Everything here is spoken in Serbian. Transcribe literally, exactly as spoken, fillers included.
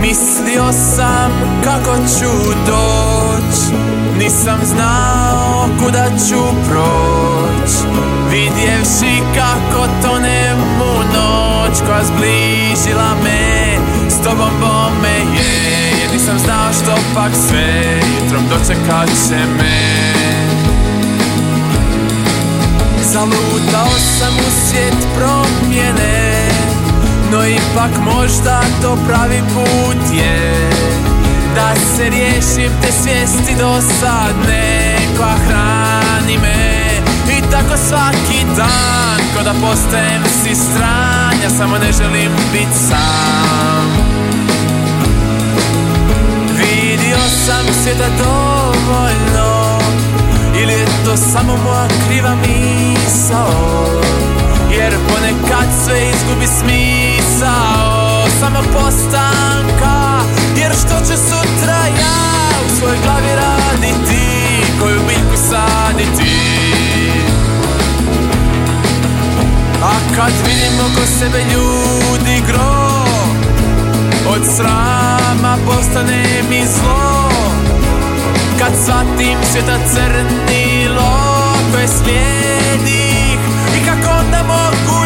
Mislio sam kako ću doć, nisam znao kuda ću proć. Vidjevši kako tonem u noć koja zbližila me, s tobom bome je. Jer nisam znao što pak sve jutrom dočekat će me. Zalutao sam u svijet promjene, no ipak možda to pravi put je. Da se riješim te svijesti dosadne koja hrani me. I tako svaki dan, ko da postajem si stran. Ja samo ne želim bit sam. Vidio sam svijeta dovoljno, ili je to samo moja kriva misao? Jer ponekad sve izgubi smisao samog postanka. Jer što će sutra ja u svojoj glavi raditi, koju biljku saditi? A kad vidim oko sebe ljudi gro, od srama postane mi zlo. Kad shvatim svijeta crnilo koje slijedi, i kako onda